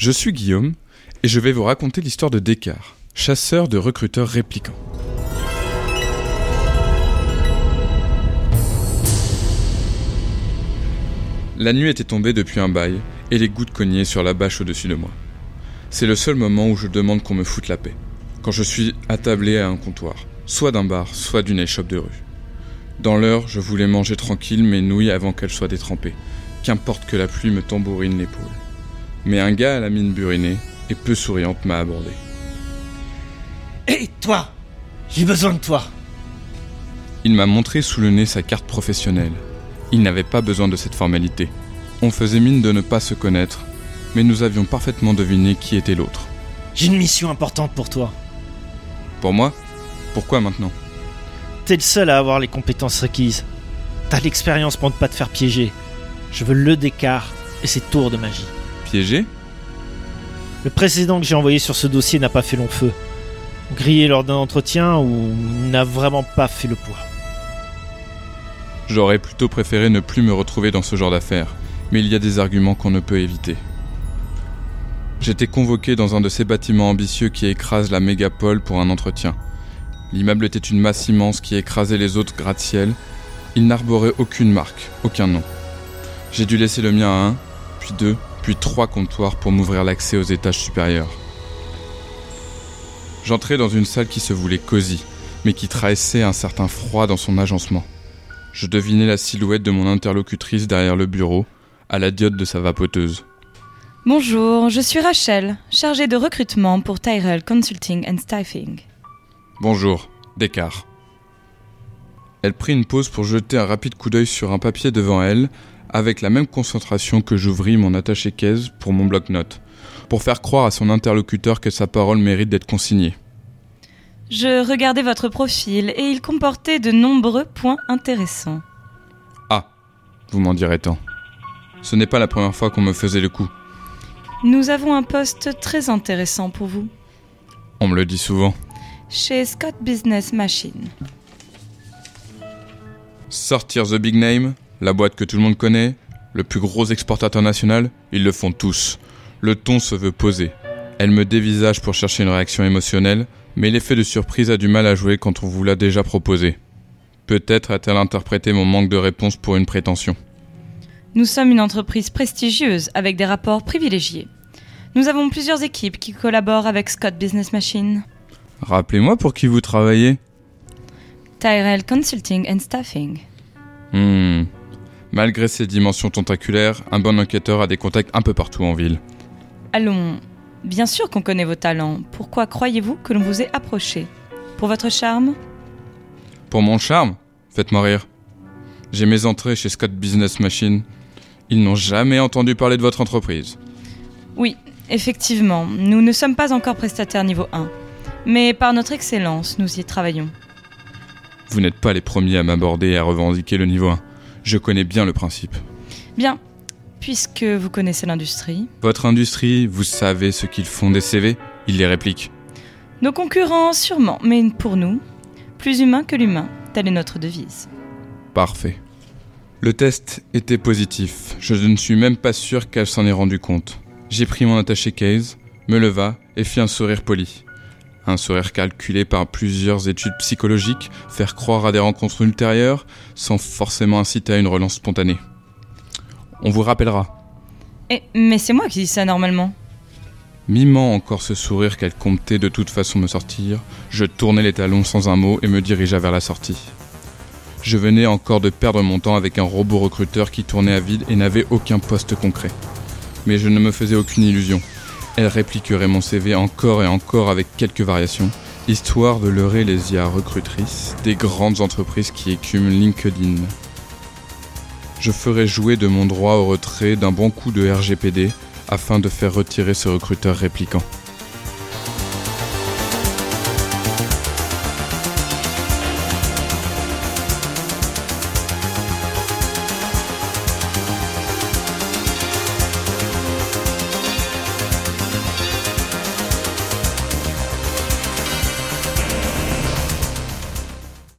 Je suis Guillaume et je vais vous raconter l'histoire de Descartes, chasseur de recruteurs répliquants. La nuit était tombée depuis un bail et les gouttes cognaient sur la bâche au-dessus de moi. C'est le seul moment où je demande qu'on me foute la paix, quand je suis attablé à un comptoir, soit d'un bar, soit d'une échoppe de rue. Dans l'heure, je voulais manger tranquille mes nouilles avant qu'elles soient détrempées, qu'importe que la pluie me tambourine l'épaule. Mais un gars à la mine burinée et peu souriante m'a abordé. « Hé, toi ! J'ai besoin de toi !» Il m'a montré sous le nez sa carte professionnelle. Il n'avait pas besoin de cette formalité. On faisait mine de ne pas se connaître, mais nous avions parfaitement deviné qui était l'autre. « J'ai une mission importante pour toi. » Pour moi ? Pourquoi maintenant ? T'es le seul à avoir les compétences requises. T'as l'expérience pour ne pas te faire piéger. Je veux le Descartes et ses tours de magie. Piégé ? Le précédent que j'ai envoyé sur ce dossier n'a pas fait long feu. Grillé lors d'un entretien ou n'a vraiment pas fait le poids. J'aurais plutôt préféré ne plus me retrouver dans ce genre d'affaires, mais il y a des arguments qu'on ne peut éviter. J'étais convoqué dans un de ces bâtiments ambitieux qui écrasent la mégapole pour un entretien. L'immeuble était une masse immense qui écrasait les autres gratte-ciel. Il n'arborait aucune marque, aucun nom. J'ai dû laisser le mien à 1, puis 2, puis 3 comptoirs pour m'ouvrir l'accès aux étages supérieurs. J'entrais dans une salle qui se voulait cosy, mais qui trahissait un certain froid dans son agencement. Je devinais la silhouette de mon interlocutrice derrière le bureau, à la diode de sa vapoteuse. Bonjour, je suis Rachel, chargée de recrutement pour Tyrell Consulting and Staffing. Bonjour, Descartes. Elle prit une pause pour jeter un rapide coup d'œil sur un papier devant elle, avec la même concentration que j'ouvris mon attaché-caisse pour mon bloc-notes, pour faire croire à son interlocuteur que sa parole mérite d'être consignée. Je regardais votre profil et il comportait de nombreux points intéressants. Ah, vous m'en direz tant. Ce n'est pas la première fois qu'on me faisait le coup. Nous avons un poste très intéressant pour vous. On me le dit souvent. Chez Scott Business Machine. Sortir the big name, la boîte que tout le monde connaît, le plus gros exportateur national, ils le font tous. Le ton se veut posé. Elle me dévisage pour chercher une réaction émotionnelle, mais l'effet de surprise a du mal à jouer quand on vous l'a déjà proposé. Peut-être a-t-elle interprété mon manque de réponse pour une prétention. Nous sommes une entreprise prestigieuse avec des rapports privilégiés. Nous avons plusieurs équipes qui collaborent avec Scott Business Machine. Rappelez-moi pour qui vous travaillez. Tyrell Consulting and Staffing. Malgré ses dimensions tentaculaires, un bon enquêteur a des contacts un peu partout en ville. Allons, bien sûr qu'on connaît vos talents. Pourquoi croyez-vous que l'on vous ait approché ? Pour votre charme ? Pour mon charme ? Faites-moi rire. J'ai mes entrées chez Scott Business Machine. Ils n'ont jamais entendu parler de votre entreprise. Oui, effectivement, nous ne sommes pas encore prestataires niveau 1. Mais par notre excellence, nous y travaillons. Vous n'êtes pas les premiers à m'aborder et à revendiquer le niveau 1. Je connais bien le principe. Bien, puisque vous connaissez l'industrie. Votre industrie, vous savez ce qu'ils font des CV ? Ils les répliquent. Nos concurrents, sûrement, mais pour nous, plus humain que l'humain, telle est notre devise. Parfait. Le test était positif. Je ne suis même pas sûr qu'elle s'en ait rendu compte. J'ai pris mon attaché-case, me leva et fis un sourire poli. Un sourire calculé par plusieurs études psychologiques, faire croire à des rencontres ultérieures, sans forcément inciter à une relance spontanée. On vous rappellera. Mais c'est moi qui dis ça normalement. Mimant encore ce sourire qu'elle comptait de toute façon me sortir, je tournai les talons sans un mot et me dirigea vers la sortie. Je venais encore de perdre mon temps avec un robot recruteur qui tournait à vide et n'avait aucun poste concret. Mais je ne me faisais aucune illusion. Elle répliquerait mon CV encore et encore avec quelques variations, histoire de leurrer les IA recrutrices des grandes entreprises qui écument LinkedIn. Je ferai jouer de mon droit au retrait d'un bon coup de RGPD afin de faire retirer ce recruteur répliquant.